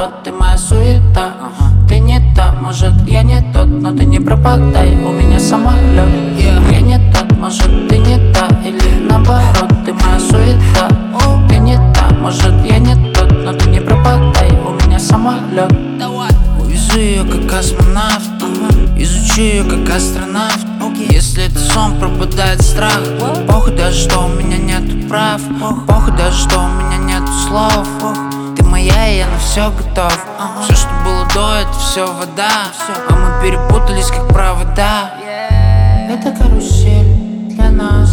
наоборот, ты моя суета. Ты не та, может я не тот, но ты не пропадай, у меня самолет. Я не тот, может ты не та, или наоборот, ты моя суета. Ты не та, может я не тот, но ты не пропадай, у меня самолет. Увезу ее как космонавт, изучу ее как астронавт. Если это сон, пропадает страх. Похуй даже, что у меня нету прав. Похуй даже, что у меня нету слов. Ты моя, и я на все готов. Все, что было до, это все вода. А мы перепутались, как провода. Это карусель для нас.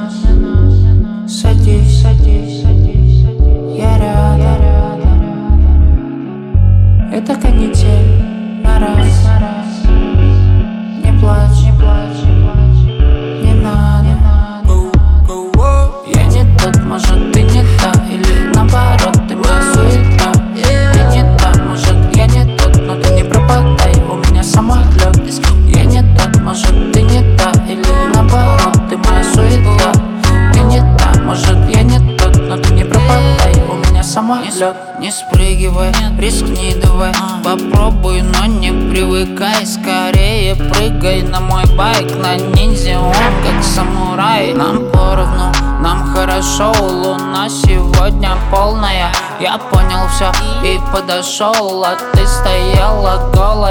Садись, я рядом. Это канитель на раз. Не плачь, не надо. Я не тот, может ты не та, или наоборот, ты моя суета. Ты не та, может я не тот, но ты не пропадай, у меня самолет. Я не тот, может ты не та, или наоборот, ты моя суета. Ты не та, может я не тот, но ты не пропадай, у меня самолет. Не спрыгивай, рискни давай. Попробуй, но не привыкай. Скорее прыгай на мой байк. На ниндзя он как самурай. Нам поровну, нам хорошо. Луна сегодня полная. Я понял все и подошел, а ты стояла голая.